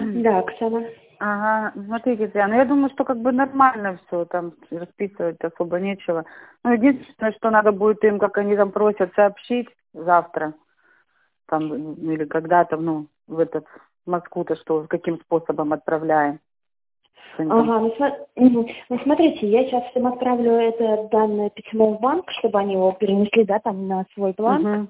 Да, Оксана. Ага, смотрите, Татьяна, я думаю, что как бы нормально все, там расписывать особо нечего. Ну, единственное, что надо будет им, как они там просят, сообщить завтра, там, или когда-то, ну, в Москву-то, что, каким способом отправляем. Что они там... Ага, ну смотрите, я сейчас всем отправлю это данное письмо в банк, чтобы они его перенесли, да, там на свой бланк.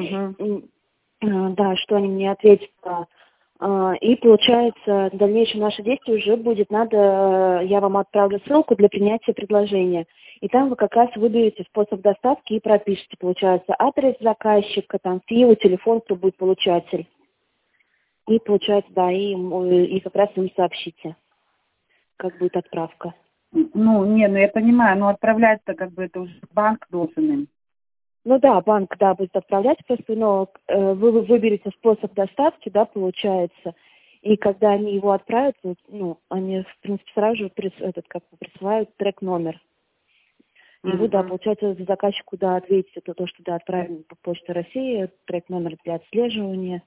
Да, что они мне ответят. И получается, дальнейшее наше действие уже будет я вам отправлю ссылку для принятия предложения. И там вы как раз выберете способ доставки и пропишите, получается, адрес заказчика, там, ФИО, телефон, кто будет получатель. И получается, да, и как раз им сообщите, как будет отправка. Ну, не, ну я понимаю, но отправлять-то как бы это уже банк должен им. Ну да, банк, да, будет отправлять просто, но вы выберете способ доставки, да, получается, и когда они его отправят, ну, они, в принципе, сразу же присылают трек-номер. И вы, да, получается, заказчику, да, ответите то, что, да, отправили по Почте России, трек-номер для отслеживания.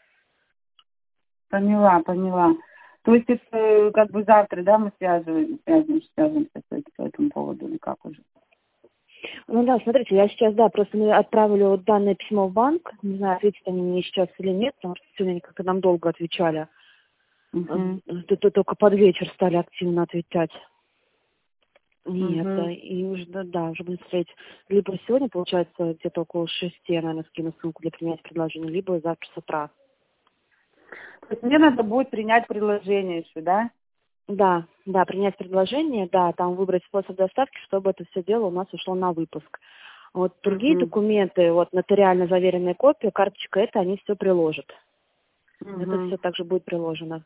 Поняла. То есть это как бы завтра, да, мы свяжемся по этому поводу или как уже? Ну да, смотрите, я сейчас, да, просто отправлю данное письмо в банк, не знаю, ответят они мне сейчас или нет, потому что сегодня они как-то нам долго отвечали. Только под вечер стали активно отвечать. Нет, и уже, да, уже будем смотреть. Либо сегодня, получается, где-то около 6, я, наверное, скину ссылку для принятия предложения, либо завтра с утра. То есть мне надо будет принять предложение еще, да? Да, принять предложение, да, там выбрать способ доставки, чтобы это все дело у нас ушло на выпуск. Вот другие документы, вот нотариально заверенная копия, карточка, это они все приложат. Это все также будет приложено.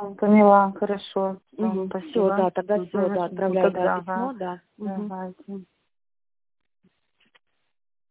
Поняла, хорошо. Все, да, тогда все, да, отправляю, да, письмо, да. Давайте.